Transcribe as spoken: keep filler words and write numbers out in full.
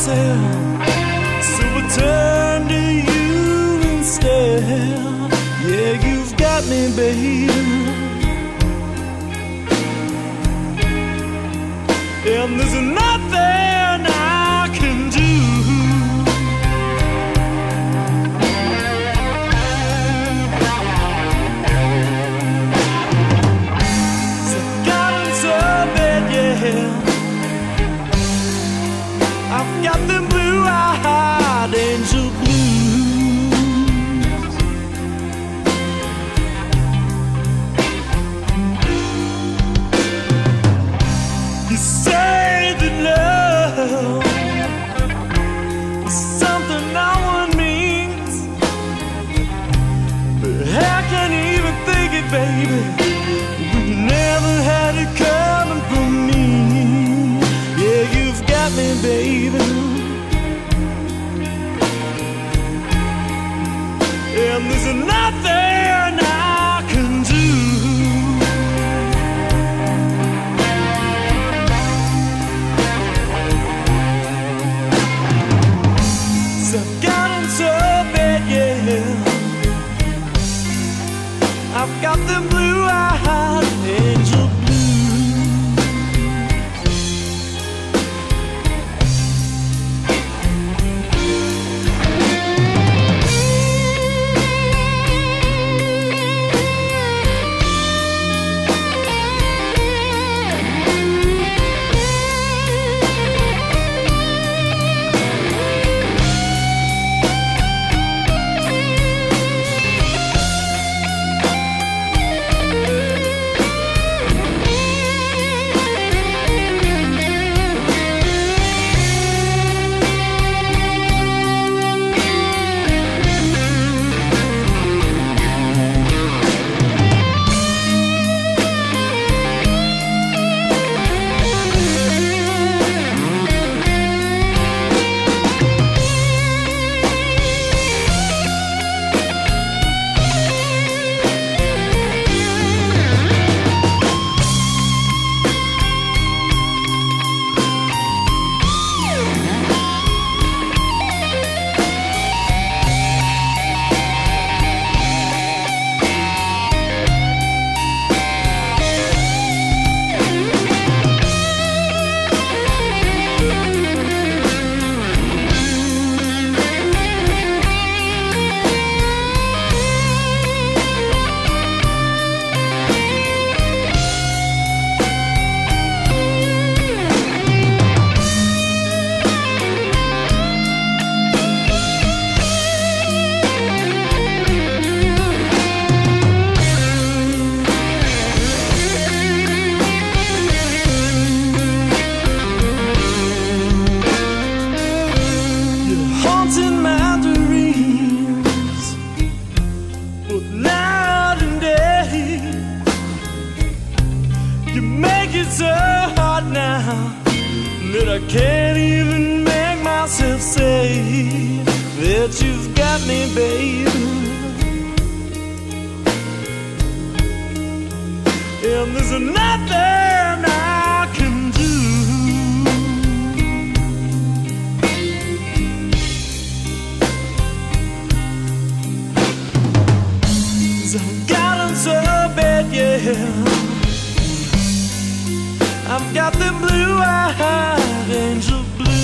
myself, so I turn to you instead. Yeah, you've got me, baby, and there's nothing I can do. So I got into bed, yeah, I've got them blue-eyed angel blues. You say that love is something no one means, but how can you even think it, baby, when you never had it coming from me? Yeah, you've got me, baby, and there's nothing I can do. So I've got into bed, yeah, I've got them blue-eyed angel blues. You make it so hard now that I can't even make myself say that you've got me, baby, and there's nothing I can do. So I've got into bed, yeah, I've got them blue-eyed angel blues.